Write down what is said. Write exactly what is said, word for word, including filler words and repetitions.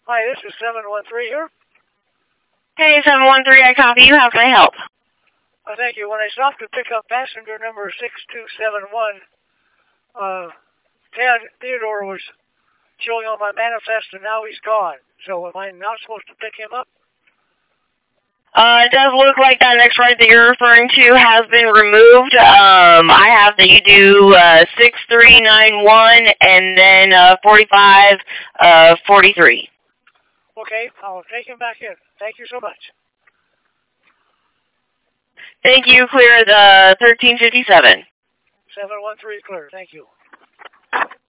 Hi, this is seven one three here. Hey, seven one three, I copy you. How can I help? Uh, thank you. When I stopped to pick up passenger number six two seven one, uh, Ted Theodore was showing on my manifest, and now he's gone. So am I not supposed to pick him up? Uh, it does look like that next ride that you're referring to has been removed. Um, I have that you do uh, six three nine one and then uh, forty-five forty-three. Okay, I'll take him back in. Thank you so much. Thank you. Clear the thirteen fifty-seven. seven one three clear. Thank you.